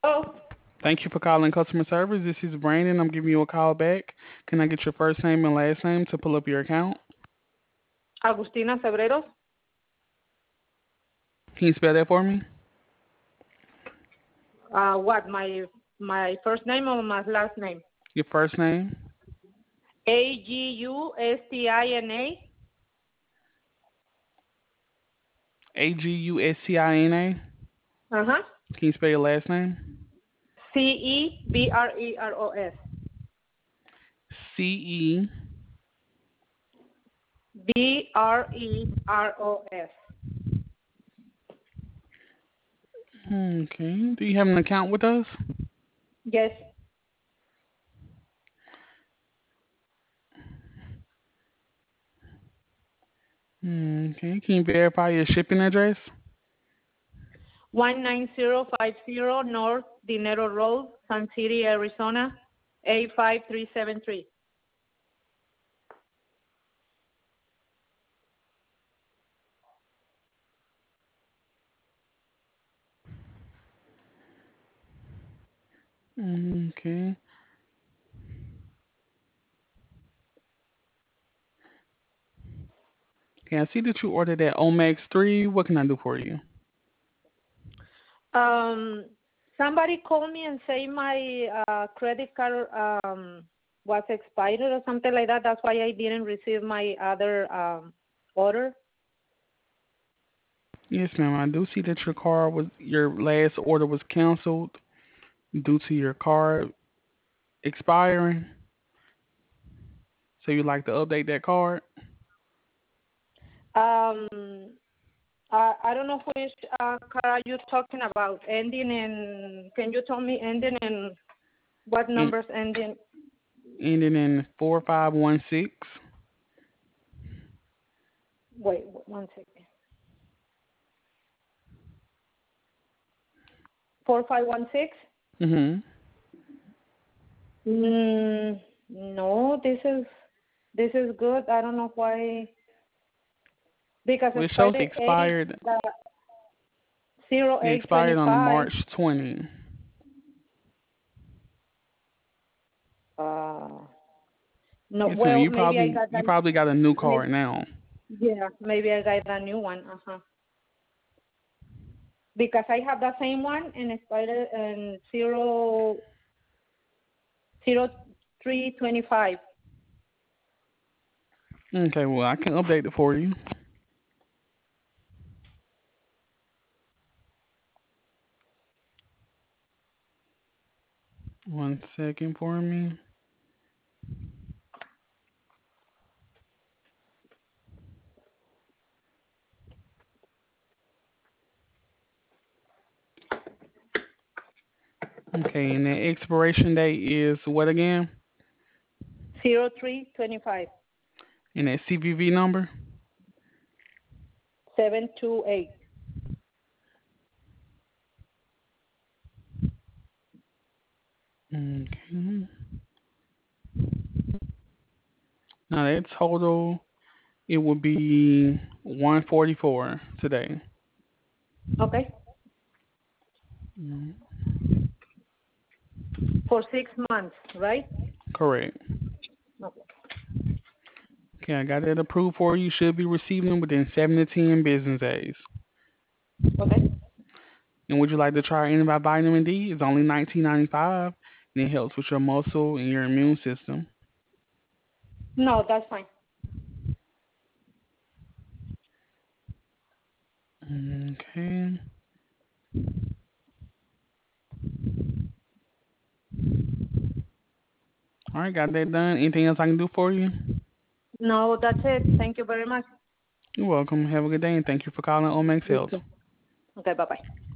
Oh, Thank you for calling customer service. This is Brandon. I'm giving you a call back. Can I get your first name and last name to pull up your account? Agustina Cebreros. Can you spell that for me? What? My first name or my last name? Your first name, Agustina. Agustina. Uh-huh. Can you spell your last name? Cebreros. CE. Breros. Okay. Do you have an account with us? Yes. Okay. Can you verify your shipping address? 19050 North Dinero Road, Sun City, Arizona, 85373. Okay. Okay, I see that you ordered that Omax 3. What can I do for you? Um, Somebody called me and say my credit card was expired or something like that. That's why I didn't receive my other order. Yes, ma'am. I do see that your last order was canceled due to your card expiring. So you'd like to update that card? Um, I don't know which card are you talking about. Ending in, can you tell me ending in what And numbers ending? ending in 4516. Wait, one second. 4516? Mm-hmm. No, this is good. I don't know why. Because Well, it's it shows Friday 8, expired. the It expired on 0825. March 20. Uh, no, Yes, ma'am. well, maybe I got You that. probably got a new Maybe, card now. yeah, maybe I got a new one. Because I have the same one and expired in 0325. Okay, well I can update it for you. One second for me. Okay, and the expiration date is what again? 0325. And that CVV number? 728. Okay. Now that total, it would be 144 today. Okay. Mm, For 6 months, right? correct. Okay. Okay, I got it approved for you. Should be receiving them within 7 to 10 business days. Okay. And would you like to try Antibody Vitamin D? It's only 19.95, and it helps with your muscle and your immune system. No, that's fine. Okay. All right, got that done. Anything else I can do for you? No, that's it. Thank you very much. You're welcome. Have a good day, and thank you for calling Omex You Health. too. Okay, bye-bye.